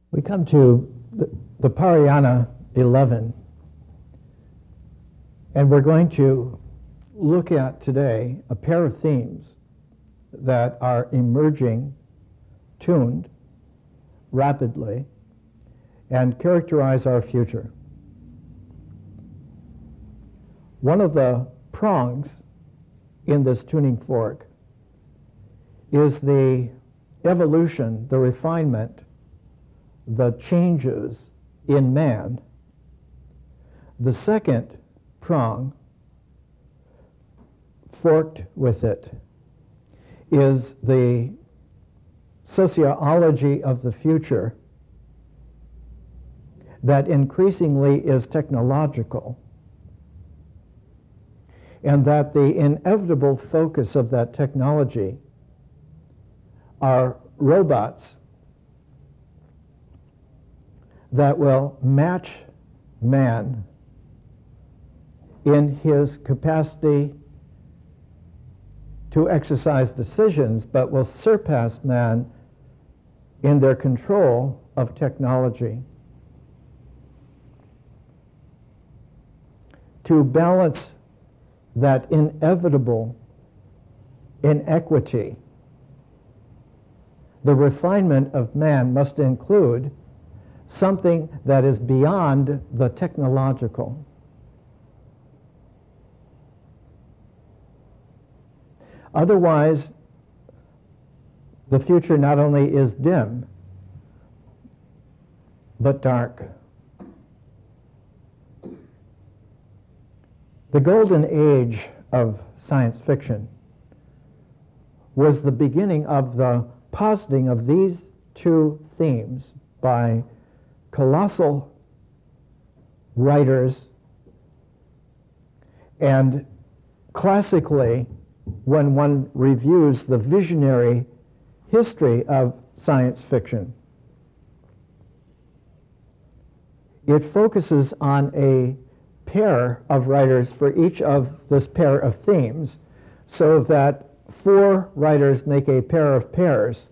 We come to the Parayana 11, and we're going to look at today a pair of themes that are emerging, tuned rapidly, and characterize our future. One of the prongs in this tuning fork is the evolution, the refinement, the changes in man. The second prong, forked with it, is the sociology of the future that increasingly is technological, and that the inevitable focus of that technology are robots that will match man in his capacity to exercise decisions, but will surpass man in their control of technology. To balance that inevitable inequity, the refinement of man must include something that is beyond the technological. Otherwise, the future not only is dim, but dark. The golden age of science fiction was the beginning of the positing of these two themes by colossal writers, and classically, when one reviews the visionary history of science fiction, it focuses on a pair of writers for each of this pair of themes, so that four writers make a pair of pairs.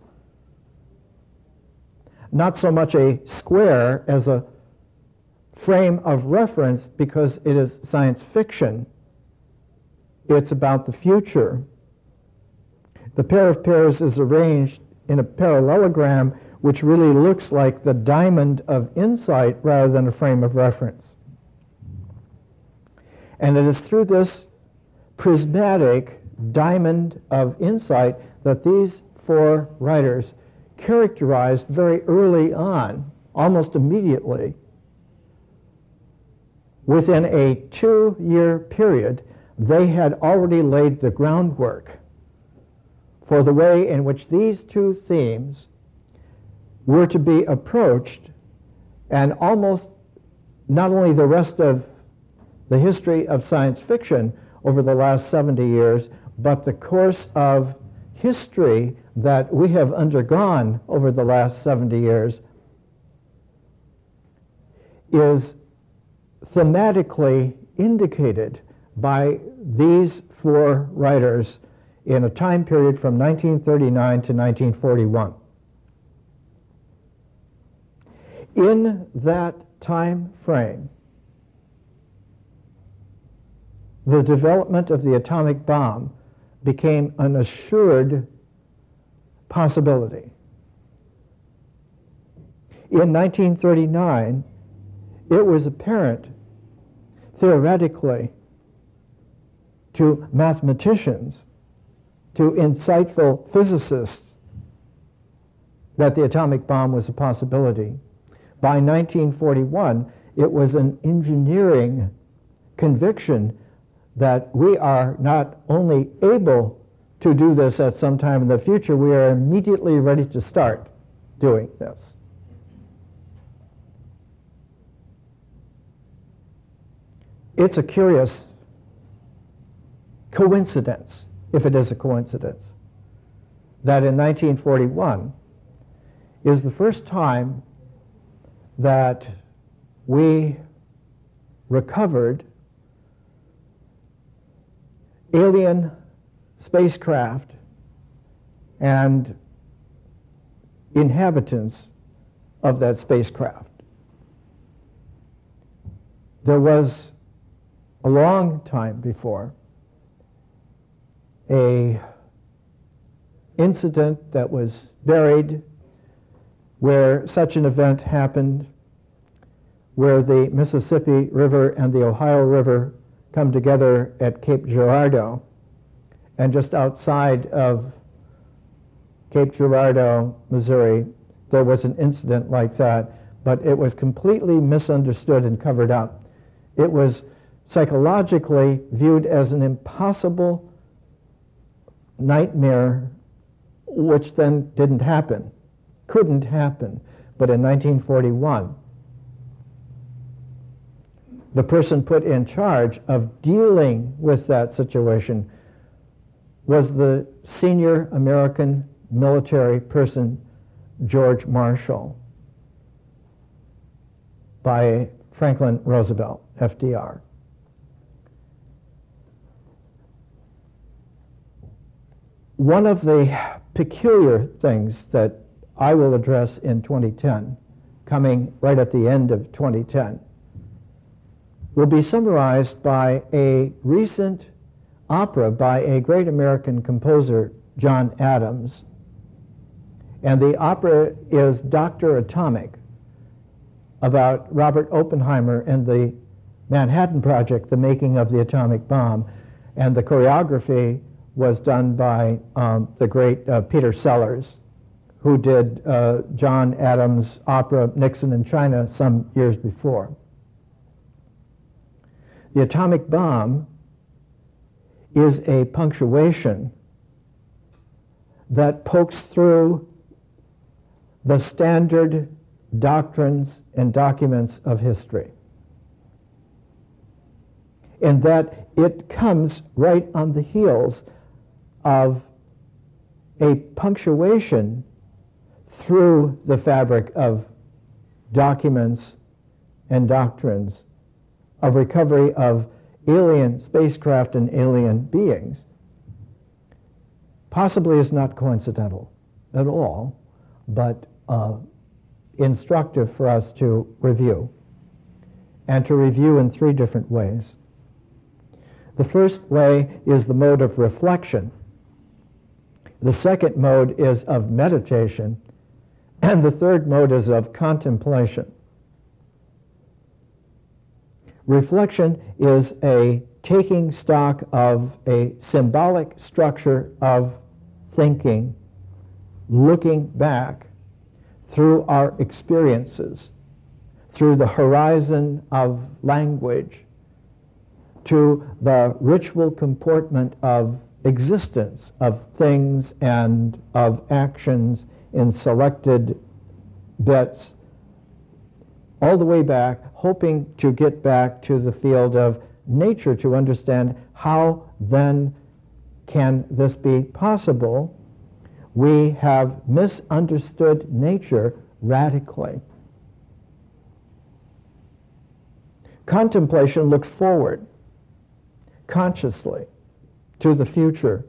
Not so much a square as a frame of reference, because it is science fiction. It's about the future. The pair of pairs is arranged in a parallelogram, which really looks like the diamond of insight rather than a frame of reference. And it is through this prismatic diamond of insight that these four writers characterized very early on, almost immediately, within a 2-year period, they had already laid the groundwork for the way in which these two themes were to be approached, and almost not only the rest of the history of science fiction over the last 70 years, but the course of history that we have undergone over the last 70 years is thematically indicated by these four writers in a time period from 1939 to 1941. In that time frame, the development of the atomic bomb became an assured possibility. In 1939, it was apparent, theoretically, to mathematicians, to insightful physicists, that the atomic bomb was a possibility. By 1941, it was an engineering conviction that we are not only able to do this at some time in the future, we are immediately ready to start doing this. It's a curious coincidence, if it is a coincidence, that in 1941 is the first time that we recovered alien spacecraft and inhabitants of that spacecraft. There was, a long time before, a incident that was buried where such an event happened, where the Mississippi River and the Ohio River come together at Cape Girardeau, and just outside of Cape Girardeau, Missouri, there was an incident like that, but it was completely misunderstood and covered up. It was psychologically viewed as an impossible nightmare, which then didn't happen, couldn't happen. But in 1941, the person put in charge of dealing with that situation was the senior American military person, George Marshall, by Franklin Roosevelt, FDR. One of the peculiar things that I will address in 2010, coming right at the end of 2010, will be summarized by a recent opera by a great American composer, John Adams. And the opera is Dr. Atomic, about Robert Oppenheimer and the Manhattan Project, the making of the atomic bomb. And the choreography was done by the great Peter Sellers, who did John Adams' opera Nixon in China some years before. The atomic bomb is a punctuation that pokes through the standard doctrines and documents of history, in that it comes right on the heels of a punctuation through the fabric of documents and doctrines of recovery of alien spacecraft and alien beings. Possibly is not coincidental at all, but instructive for us to review, and to review in three different ways. The first way is the mode of reflection. The second mode is of meditation, and the third mode is of contemplation. Reflection is a taking stock of a symbolic structure of thinking, looking back through our experiences, through the horizon of language, to the ritual comportment of existence, of things and of actions in selected bits, all the way back, hoping to get back to the field of nature to understand how then can this be possible. We have misunderstood nature radically. Contemplation looks forward, consciously, to the future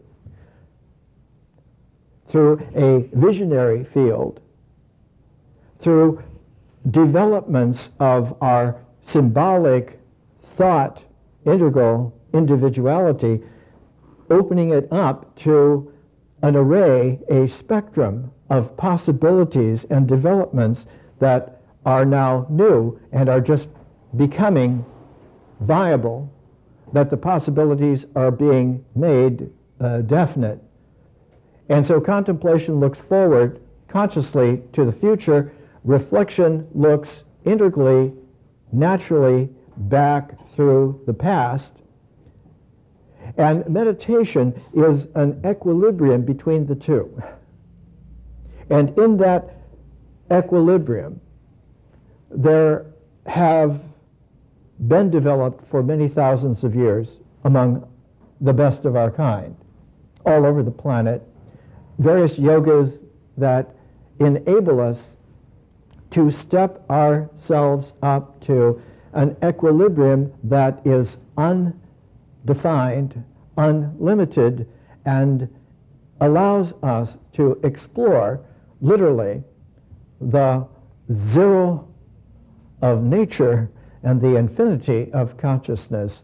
through a visionary field, through developments of our symbolic thought, integral individuality, opening it up to an array, a spectrum of possibilities and developments that are now new and are just becoming viable, that the possibilities are being made definite. And so contemplation looks forward consciously to the future. Reflection looks integrally, naturally back through the past. And meditation is an equilibrium between the two. And in that equilibrium, there have been developed for many thousands of years among the best of our kind, all over the planet, various yogas that enable us to step ourselves up to an equilibrium that is undefined, unlimited, and allows us to explore, literally, the zero of nature and the infinity of consciousness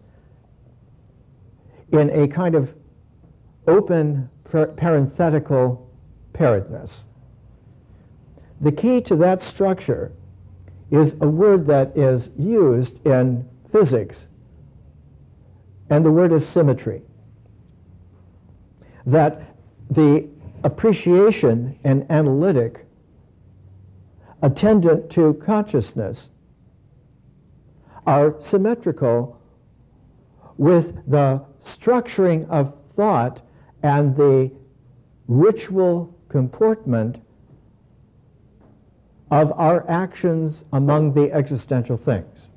in a kind of open parenthetical pairedness. The key to that structure is a word that is used in physics, and the word is symmetry. That the appreciation and analytic attendant to consciousness are symmetrical with the structuring of thought and the ritual comportment of our actions among the existential things.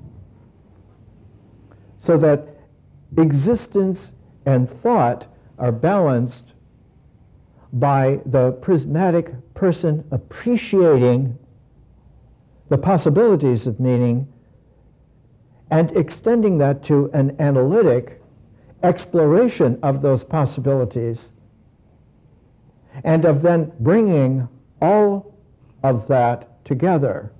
So that existence and thought are balanced by the prismatic person appreciating the possibilities of meaning and extending that to an analytic exploration of those possibilities, and of then bringing all of that together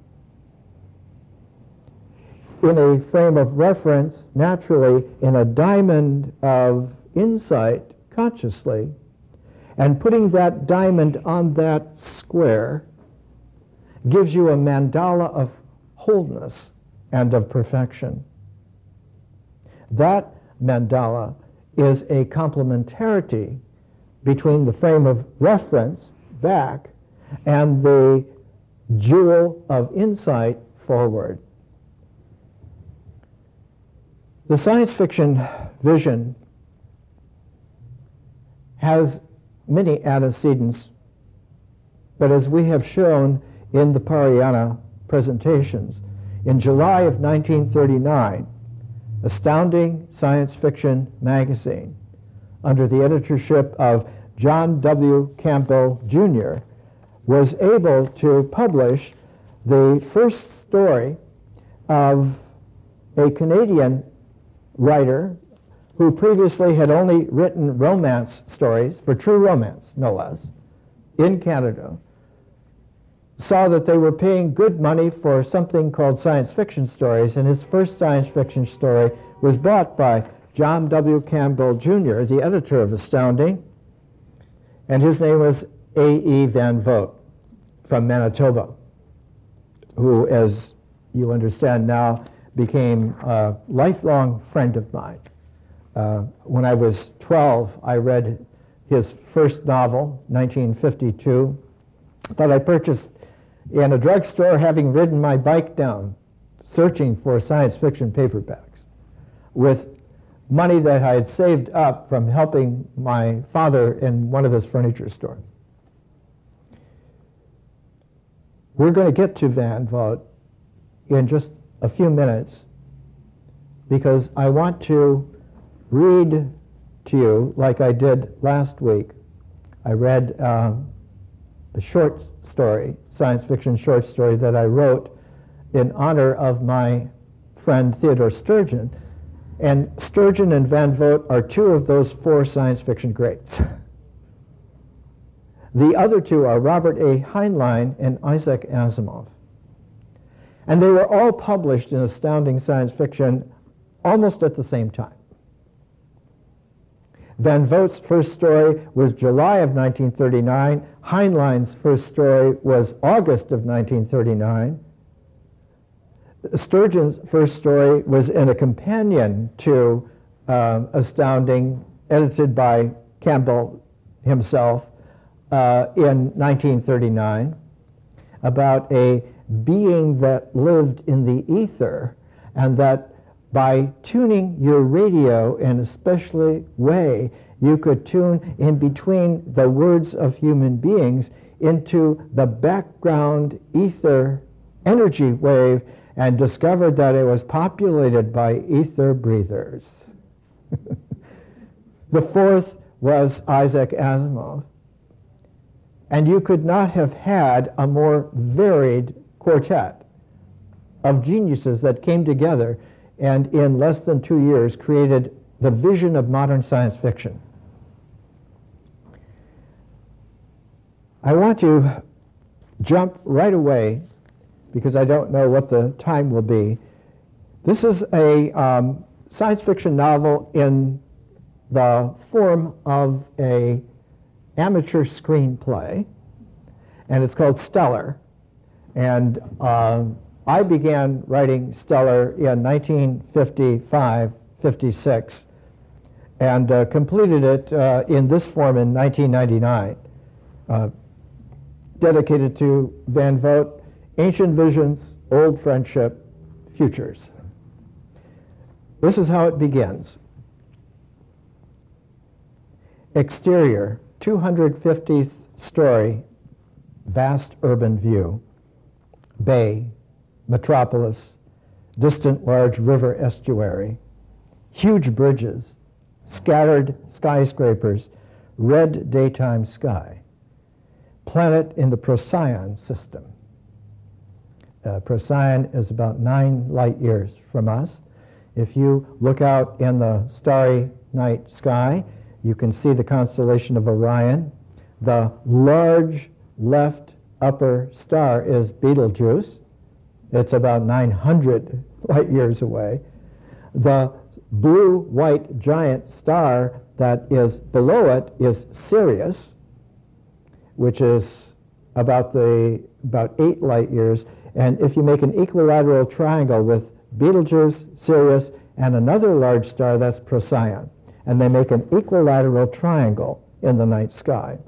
in a frame of reference, naturally in a diamond of insight consciously, and putting that diamond on that square gives you a mandala of wholeness and of perfection. That mandala is a complementarity between the frame of reference back and the jewel of insight forward. The science fiction vision has many antecedents, but as we have shown in the Parayana presentations, in July of 1939, Astounding Science Fiction magazine, under the editorship of John W. Campbell Jr., was able to publish the first story of a Canadian writer who previously had only written romance stories, for true romance, no less, in Canada, saw that they were paying good money for something called science fiction stories, and his first science fiction story was bought by John W. Campbell Jr., the editor of Astounding, and his name was A.E. Van Vogt from Manitoba, who, as you understand now, became a lifelong friend of mine. When I was 12, I read his first novel, 1952, that I purchased in a drugstore, having ridden my bike down, searching for science fiction paperbacks, with money that I had saved up from helping my father in one of his furniture stores. We're going to get to Van Vogt in just a few minutes, because I want to read to you, like I did last week. I read a short story, science fiction short story that I wrote in honor of my friend Theodore Sturgeon. And Sturgeon and Van Vogt are two of those four science fiction greats. The other two are Robert A. Heinlein and Isaac Asimov. And they were all published in Astounding Science Fiction almost at the same time. Van Vogt's first story was July of 1939. Heinlein's first story was August of 1939. Sturgeon's first story was in a companion to Astounding, edited by Campbell himself in 1939, about a being that lived in the ether, and that by tuning your radio in a special way, you could tune in between the words of human beings into the background ether energy wave, and discovered that it was populated by ether breathers. The fourth was Isaac Asimov. And you could not have had a more varied quartet of geniuses that came together and in less than 2 years created the vision of modern science fiction. I want to jump right away because I don't know what the time will be. This is a science fiction novel in the form of a amateur screenplay, and it's called Stellar. And I began writing Stellar in 1955-56 and completed it in this form in 1999, dedicated to Van Vogt, Ancient Visions, Old Friendship, Futures. This is how it begins. Exterior, 250th story, vast urban view. Bay, metropolis, distant large river estuary, huge bridges, scattered skyscrapers, red daytime sky. Planet in the Procyon system. Procyon is about 9 light years from us. If you look out in the starry night sky, you can see the constellation of Orion. The large left upper star is Betelgeuse. It's about 900 light years away. The blue-white giant star that is below it is Sirius, which is about 8 light years. And if you make an equilateral triangle with Betelgeuse, Sirius, and another large star, that's Procyon. And they make an equilateral triangle in the night sky.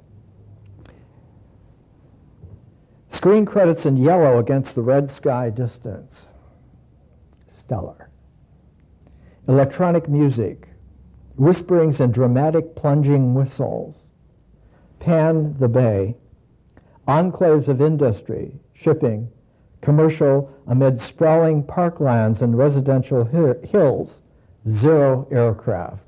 Screen credits in yellow against the red sky distance. Stellar. Electronic music, whisperings and dramatic plunging whistles. Pan the Bay, enclaves of industry, shipping, commercial amid sprawling parklands and residential hills, zero aircraft.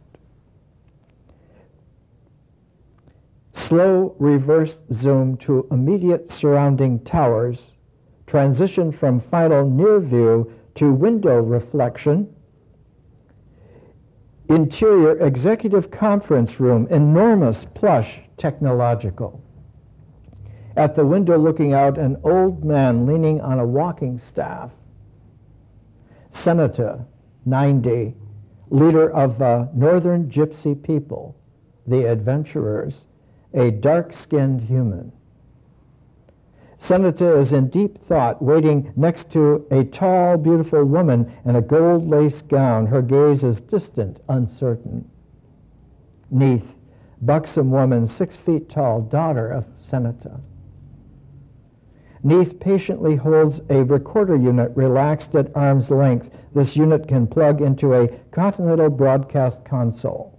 Slow reverse zoom to immediate surrounding towers, transition from final near view to window reflection. Interior executive conference room, enormous, plush, technological. At the window looking out, an old man leaning on a walking staff. Senator, 90, leader of the Northern Gypsy people, the adventurers, a dark-skinned human. Senator is in deep thought, waiting next to a tall, beautiful woman in a gold lace gown. Her gaze is distant, uncertain. Neath, buxom woman, 6 feet tall, daughter of Senator. Neath patiently holds a recorder unit relaxed at arm's length. This unit can plug into a Continental broadcast console.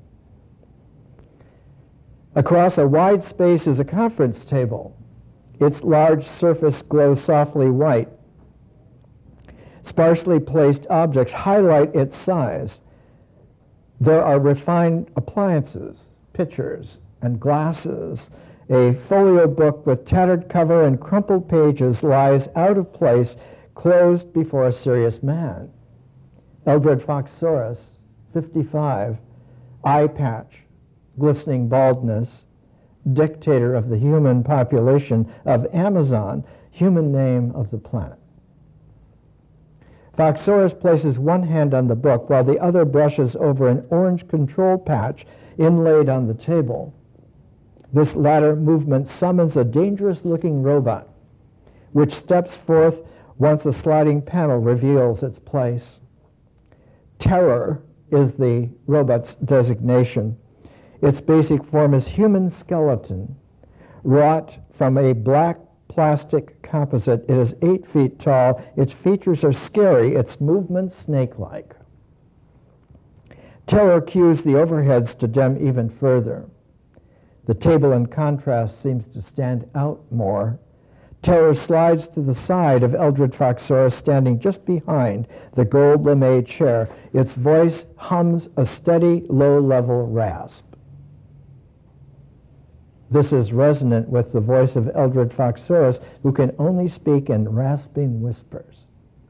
Across a wide space is a conference table. Its large surface glows softly white. Sparsely placed objects highlight its size. There are refined appliances, pitchers, and glasses. A folio book with tattered cover and crumpled pages lies out of place, closed before a serious man. Eldred Foxsaurus, 55, eye patch, glistening baldness, dictator of the human population of Amazon, human name of the planet. Foxsaurus places one hand on the book while the other brushes over an orange control patch inlaid on the table. This latter movement summons a dangerous-looking robot, which steps forth once a sliding panel reveals its place. Terror is the robot's designation. Its basic form is human skeleton, wrought from a black plastic composite. It is 8 feet tall. Its features are scary, its movements snake-like. Terror cues the overheads to dim even further. The table, in contrast, seems to stand out more. Terror slides to the side of Eldred Foxsaurus, standing just behind the gold lame chair. Its voice hums a steady, low-level rasp. This is resonant with the voice of Eldred Foxsaurus, who can only speak in rasping whispers.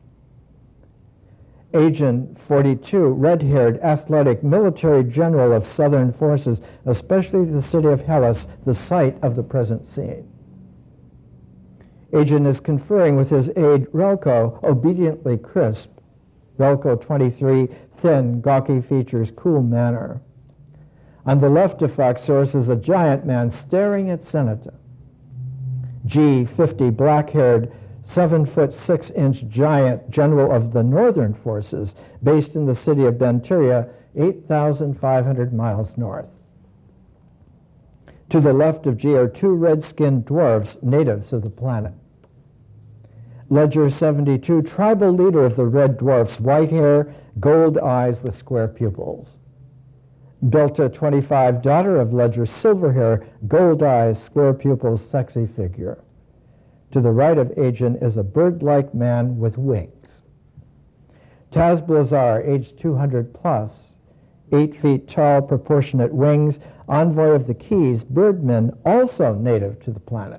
Agent 42, red-haired, athletic, military general of Southern forces, especially the city of Hellas, the site of the present scene. Agent is conferring with his aide, Relko, obediently crisp. Relko 23, thin, gawky features, cool manner. On the left of Foxorus is a giant man staring at Senator. G, 50, black-haired, 7'6" giant general of the northern forces, based in the city of Benturia, 8,500 miles north. To the left of G are two red-skinned dwarfs, natives of the planet. Ledger 72, tribal leader of the red dwarfs, white hair, gold eyes with square pupils. Belta 25, daughter of Ledger, silver hair, gold eyes, square pupils, sexy figure. To the right of Agent is a bird-like man with wings. Taz Blazar, age 200 plus, 8 feet tall, proportionate wings, envoy of the Keys, birdmen, also native to the planet.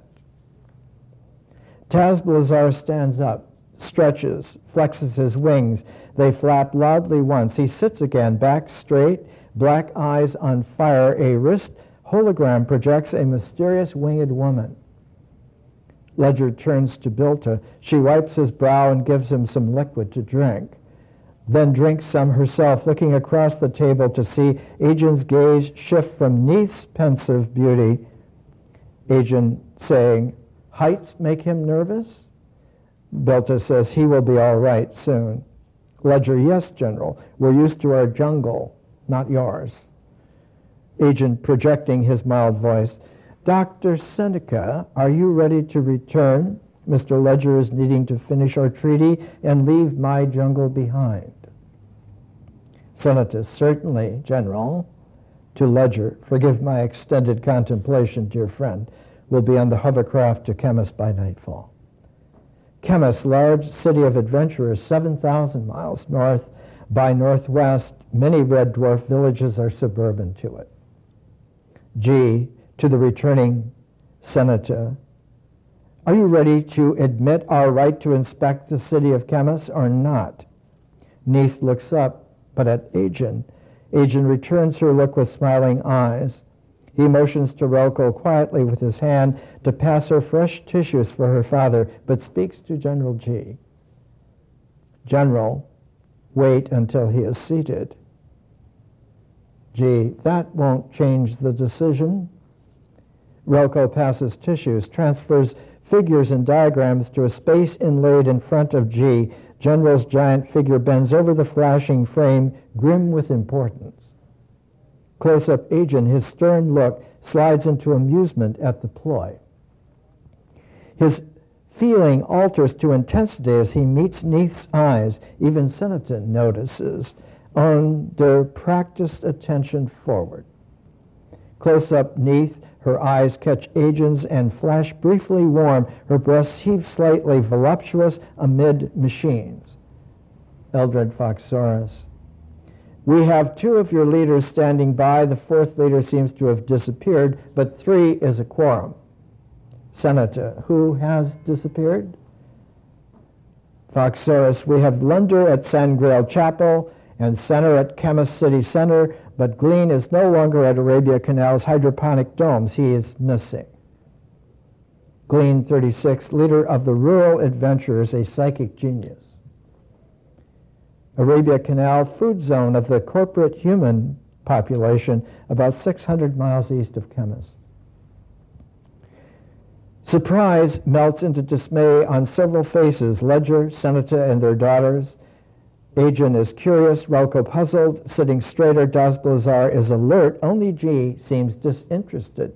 Taz Blazar stands up, stretches, flexes his wings. They flap loudly once. He sits again, back straight, black eyes on fire. A wrist hologram projects a mysterious winged woman. Ledger turns to Bilta. She wipes his brow and gives him some liquid to drink, then drinks some herself, looking across the table to see Agent's gaze shift from Neith's pensive beauty. Agent saying, heights make him nervous? Bilta says, he will be all right soon. Ledger, yes, General. We're used to our jungle, not yours. Agent projecting his mild voice, Dr. Seneca, are you ready to return? Mr. Ledger is needing to finish our treaty and leave my jungle behind. Senator, certainly, General. To Ledger, forgive my extended contemplation, dear friend. We'll be on the hovercraft to Chemis by nightfall. Chemis, large city of adventurers, 7,000 miles north by northwest. Many red dwarf villages are suburban to it. G, to the returning Senator, are you ready to admit our right to inspect the city of Chemis or not? Neith looks up, but at Agent. Agent returns her look with smiling eyes. He motions to Relko quietly with his hand to pass her fresh tissues for her father, but speaks to General G. General, wait until he is seated. G, that won't change the decision. Relko passes tissues, transfers figures and diagrams to a space inlaid in front of G. General's giant figure bends over the flashing frame, grim with importance. Close-up Agent, his stern look, slides into amusement at the ploy. His feeling alters to intensity as he meets Neith's eyes. Even Senator notices, on their practiced attention forward. Close-up Neith, her eyes catch Agent's and flash briefly warm. Her breasts heave slightly, voluptuous amid machines. Eldred Foxorus. We have 2 of your leaders standing by. The 4th leader seems to have disappeared, but 3 is a quorum. Senator, who has disappeared? Foxorus, we have Lunder at San Grail Chapel and Center at Chemis City Center, but Glean is no longer at Arabia Canal's hydroponic domes. He is missing. Glean 36, leader of the rural adventurers, a psychic genius. Arabia Canal, food zone of the corporate human population, about 600 miles east of Chemis. Surprise melts into dismay on several faces, Ledger, Senator, and their daughters. Agent is curious, Relko puzzled, sitting straighter. Das Blazar is alert. Only G seems disinterested.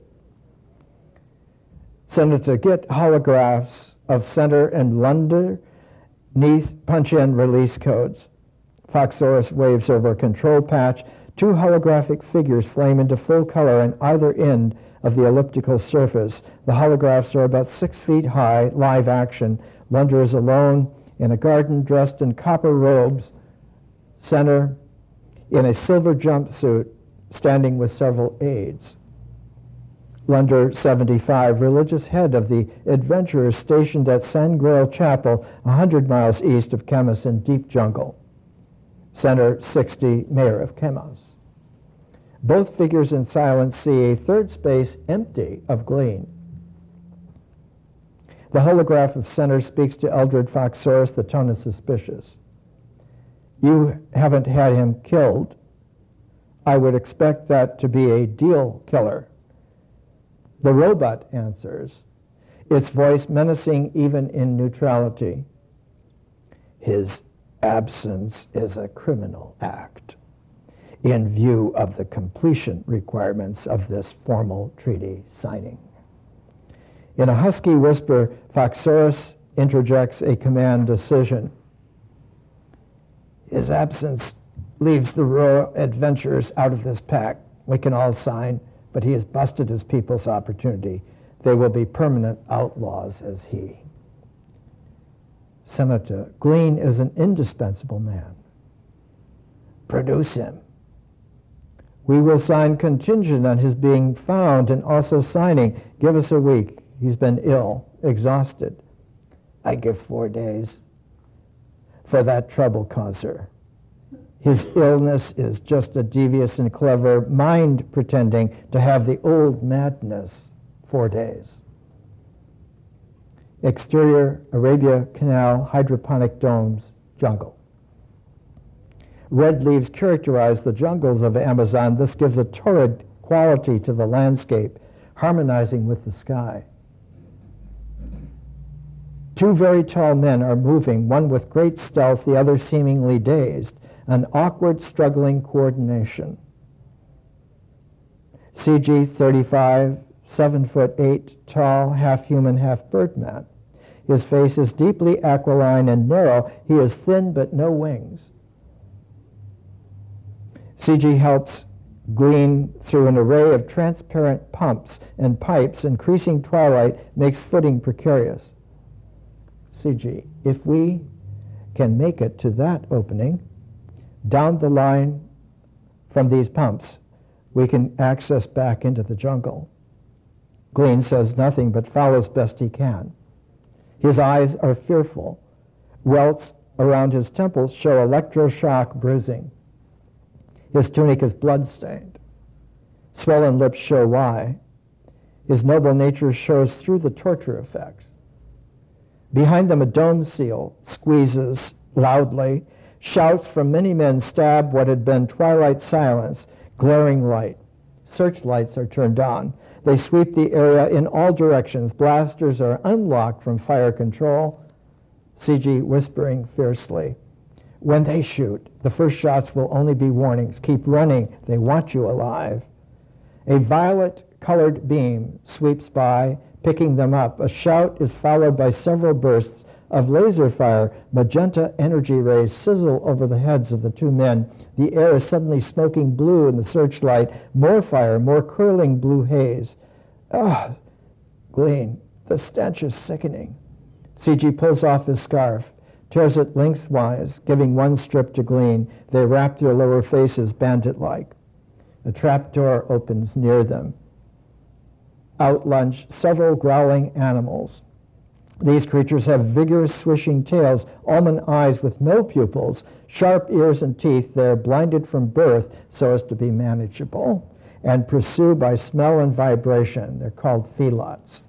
Senator, get holographs of Center and Lunder. Neith, punch in release codes. Foxorus waves over a control patch. 2 holographic figures flame into full color on either end of the elliptical surface. The holographs are about 6 feet high, live action. Lunder is alone in a garden dressed in copper robes. Center in a silver jumpsuit, standing with several aides. Lunder 75, religious head of the adventurers stationed at San Grail Chapel, 100 miles east of Chemis in deep jungle. Center 60, mayor of Chemis. Both figures in silence see a third space empty of Glean. The holograph of center speaks to Eldred Foxorus. The tone is suspicious. You haven't had him killed. I would expect that to be a deal killer. The robot answers, its voice menacing even in neutrality. His absence is a criminal act in view of the completion requirements of this formal treaty signing. In a husky whisper, Foxorus interjects a command decision. His absence leaves the rural adventurers out of this pact. We can all sign, but he has busted his people's opportunity. They will be permanent outlaws as he. Senator, Glean is an indispensable man. Produce him. We will sign contingent on his being found and also signing. Give us a week. He's been ill, exhausted. I give 4 days for that trouble causer. His illness is just a devious and clever mind pretending to have the old madness. 4 days. Exterior, Arabia Canal, hydroponic domes, jungle. Red leaves characterize the jungles of Amazon. This gives a torrid quality to the landscape, harmonizing with the sky. 2 very tall men are moving, one with great stealth, the other seemingly dazed, an awkward, struggling coordination. CG-35, 7'8", tall, half-human, half-bird man. His face is deeply aquiline and narrow. He is thin but no wings. CG helps Glean through an array of transparent pumps and pipes. Increasing twilight makes footing precarious. CG, if we can make it to that opening, down the line from these pumps, we can access back into the jungle. Glean says nothing but follows best he can. His eyes are fearful. Welts around his temples show electroshock bruising. His tunic is blood-stained. Swollen lips show why. His noble nature shows through the torture effects. Behind them, a dome seal squeezes loudly. Shouts from many men stab what had been twilight silence, glaring light. Searchlights are turned on. They sweep the area in all directions. Blasters are unlocked from fire control. CG whispering fiercely. When they shoot, the first shots will only be warnings. Keep running. They want you alive. A violet-colored beam sweeps by, picking them up. A shout is followed by several bursts of laser fire. Magenta energy rays sizzle over the heads of the 2 men. The air is suddenly smoking blue in the searchlight. More fire, more curling blue haze. Ah, Glean, the stench is sickening. CG pulls off his scarf, tears it lengthwise, giving one strip to Glean. They wrap their lower faces bandit-like. A trap door opens near them. Out lunge several growling animals. These creatures have vigorous swishing tails, almond eyes with no pupils, sharp ears and teeth. They're blinded from birth so as to be manageable, and pursue by smell and vibration. They're called felots.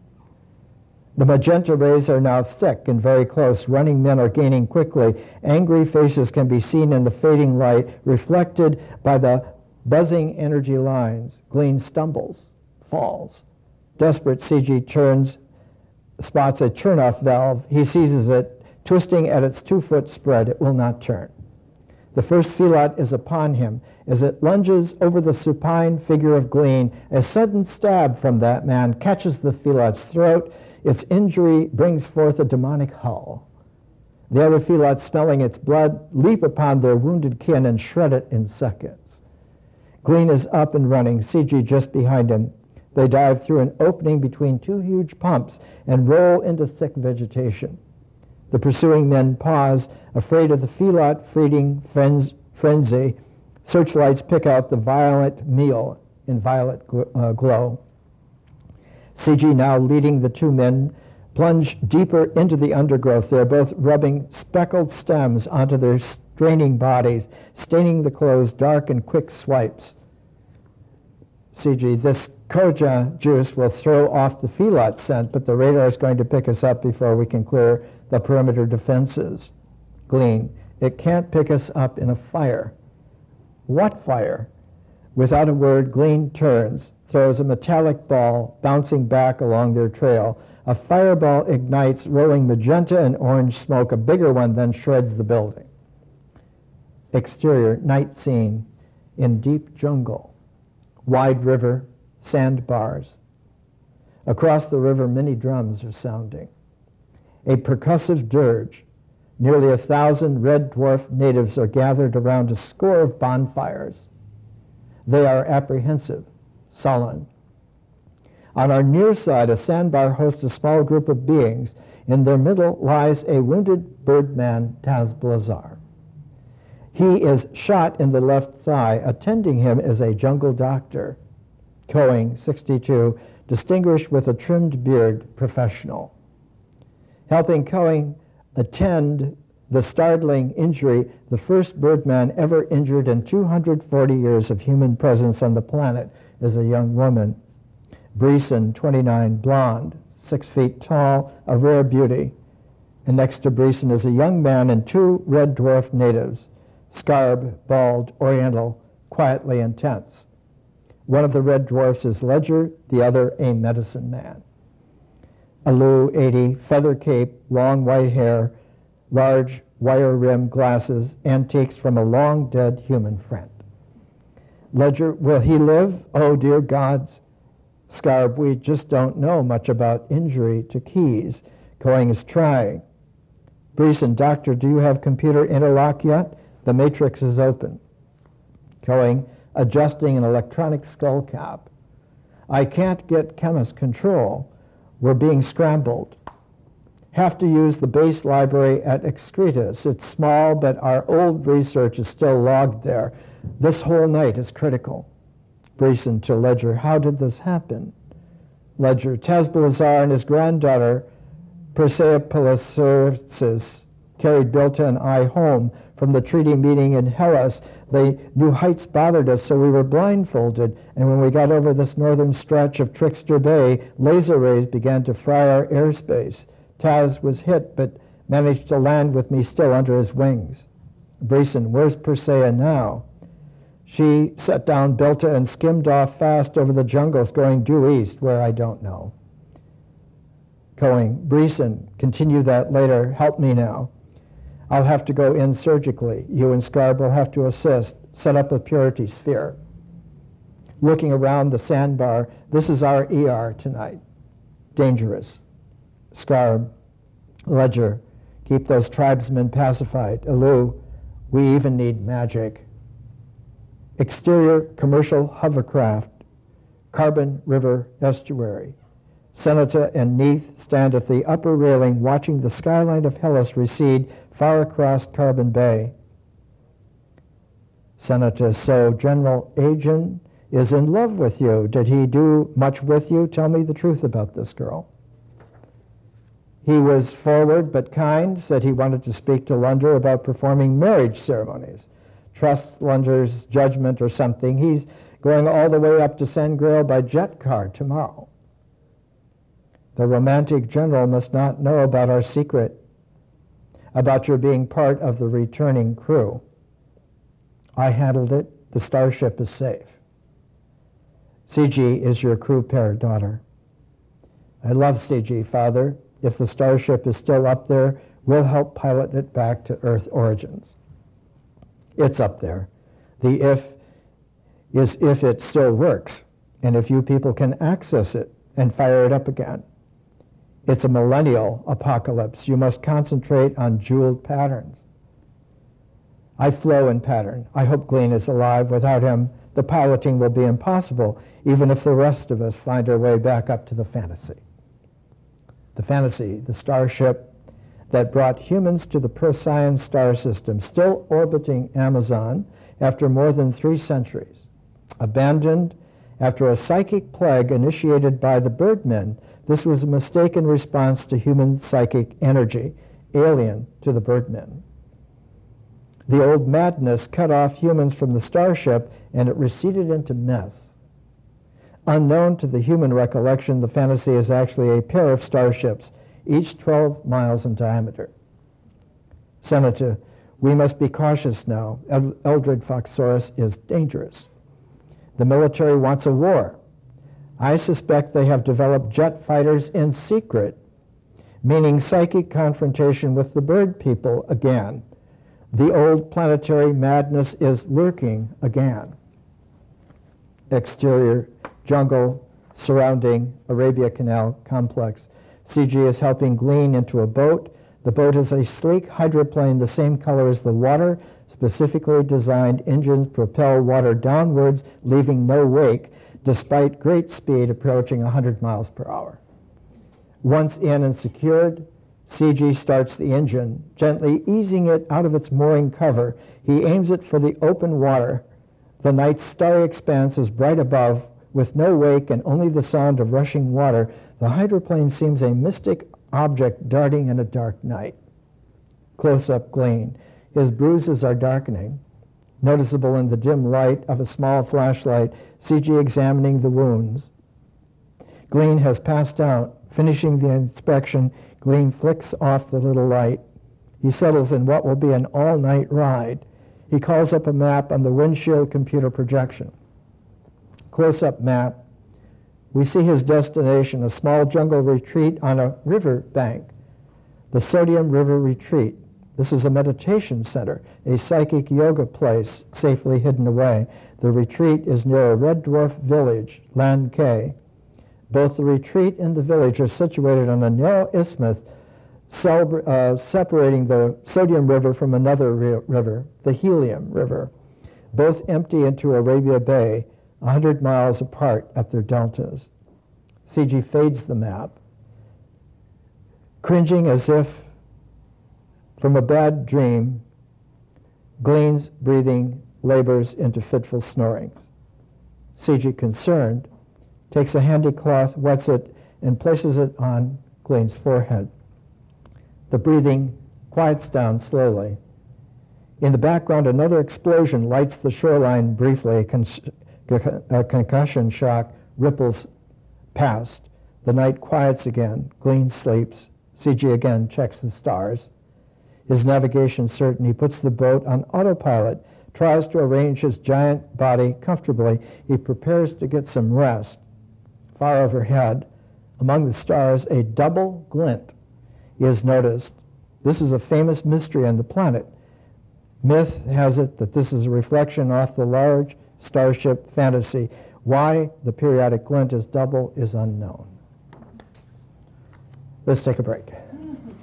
The magenta rays are now thick and very close. Running men are gaining quickly. Angry faces can be seen in the fading light, reflected by the buzzing energy lines. Glean stumbles, falls. Desperate, CG spots a turn-off valve. He seizes it, twisting at its 2-foot spread. It will not turn. The first felot is upon him. As it lunges over the supine figure of Glean, a sudden stab from that man catches the felot's throat. Its injury brings forth a demonic howl. The other felots, smelling its blood, leap upon their wounded kin and shred it in seconds. Glean is up and running, CG just behind him. They dive through an opening between 2 huge pumps and roll into thick vegetation. The pursuing men pause, afraid of the felot feeding frenzy. Searchlights pick out the violent meal in violet glow. CG, now leading the 2 men, plunge deeper into the undergrowth. They're both rubbing speckled stems onto their straining bodies, staining the clothes dark and quick swipes. CG, this koja juice will throw off the Filat scent, but the radar is going to pick us up before we can clear the perimeter defenses. Glean, it can't pick us up in a fire. What fire? Without a word, Glean turns, throws a metallic ball bouncing back along their trail. A fireball ignites, rolling magenta and orange smoke. A bigger one then shreds the building. Exterior, night scene in deep jungle. Wide river, sandbars. Across the river, many drums are sounding. A percussive dirge. Nearly 1,000 red dwarf natives are gathered around a score of bonfires. They are apprehensive, sullen. On our near side, a sandbar hosts a small group of beings. In their middle lies a wounded birdman, Taz-Blazar. He is shot in the left thigh. Attending him is a jungle doctor, Coing, 62, distinguished with a trimmed beard, professional. Helping Coing attend the startling injury, the first birdman ever injured in 240 years of human presence on the planet, is a young woman. Breeson, 29, blonde, 6 feet tall, a rare beauty. And next to Breeson is a young man and 2 red dwarf natives, Scarb, bald, oriental, quietly intense. One of the red dwarfs is Ledger, the other a medicine man. Alu, 80, feather cape, long white hair, large wire-rimmed glasses, antiques from a long-dead human friend. Ledger, will he live? Oh, dear gods. Scarb, we just don't know much about injury to Keys. Coing is trying. Breeson, doctor, do you have computer interlock yet? The matrix is open. Coing, adjusting an electronic skull cap. I can't get chemist control. We're being scrambled. Have to use the base library at Excretus. It's small, but our old research is still logged there. This whole night is critical. Breeson to Ledger, how did this happen? Ledger, Taz-Blazar and his granddaughter, Persepolis, carried Bilta and I home from the treaty meeting in Hellas. They knew heights bothered us, so we were blindfolded, and when we got over this northern stretch of Trickster Bay, laser rays began to fry our airspace. Taz was hit, but managed to land with me still under his wings. Breeson, where's Persea now? She set down Bilta and skimmed off fast over the jungles, going due east, where I don't know. Coing, Breeson, continue that later. Help me now. I'll have to go in surgically. You and Scarb will have to assist. Set up a purity sphere. Looking around the sandbar, this is our ER tonight. Dangerous. Scarb, Ledger, keep those tribesmen pacified. Alu, we even need magic. Exterior commercial hovercraft, Carbon River estuary. Senator and Neath stand at the upper railing watching the skyline of Hellas recede far across Carbon Bay. Senator, so General Agin is in love with you. Did he do much with you? Tell me the truth about this girl. He was forward but kind, said he wanted to speak to Lunder about performing marriage ceremonies. Trusts Lunder's judgment or something. He's going all the way up to San Grail by jet car tomorrow. The romantic general must not know about our secret, about your being part of the returning crew. I handled it. The starship is safe. CG is your crew pair, daughter. I love CG, Father. If the starship is still up there, we'll help pilot it back to Earth origins. It's up there. The if is if it still works, and if you people can access it and fire it up again. It's a millennial apocalypse. You must concentrate on jeweled patterns. I flow in pattern. I hope Glean is alive. Without him, the piloting will be impossible, even if the rest of us find our way back up to the Fantasy. The Fantasy, the starship that brought humans to the Procyon star system, still orbiting Amazon after more than 3 centuries. Abandoned after a psychic plague initiated by the Birdmen, this was a mistaken response to human psychic energy, alien to the Birdmen. The old madness cut off humans from the starship, and it receded into myth. Unknown to the human recollection, the Fantasy is actually a pair of starships, each 12 miles in diameter. Senator, we must be cautious now. Eldred Foxorus is dangerous. The military wants a war. I suspect they have developed jet fighters in secret, meaning psychic confrontation with the bird people again. The old planetary madness is lurking again. Exterior jungle surrounding Arabia Canal complex. CG is helping Glean into a boat. The boat is a sleek hydroplane the same color as the water. Specifically designed engines propel water downwards, leaving no wake, despite great speed approaching 100 miles per hour. Once in and secured, CG starts the engine, gently easing it out of its mooring cover. He aims it for the open water. The night's starry expanse is bright above, with no wake and only the sound of rushing water. The hydroplane seems a mystic object darting in a dark night. Close-up Glean. His bruises are darkening, noticeable in the dim light of a small flashlight, CG examining the wounds. Glean has passed out. Finishing the inspection, Glean flicks off the little light. He settles in what will be an all-night ride. He calls up a map on the windshield computer projection. Close-up map. We see his destination, a small jungle retreat on a river bank, the Sodium River Retreat. This is a meditation center, a psychic yoga place safely hidden away. The retreat is near a red dwarf village, Lan Kay. Both the retreat and the village are situated on a narrow isthmus separating the Sodium River from another river, the Helium River. Both empty into Arabia Bay, 100 miles apart at their deltas. CG fades the map, cringing as if from a bad dream. Glean's breathing labors into fitful snorings. CG, concerned, takes a handy cloth, wets it, and places it on Glean's forehead. The breathing quiets down slowly. In the background, another explosion lights the shoreline briefly. A concussion shock ripples past. The night quiets again. Glean sleeps. CG again checks the stars. His navigation certain, he puts the boat on autopilot, tries to arrange his giant body comfortably. He prepares to get some rest. Far overhead, among the stars, a double glint is noticed. This is a famous mystery on the planet. Myth has it that this is a reflection off the large starship Fantasy. Why the periodic glint is double is unknown. Let's take a break.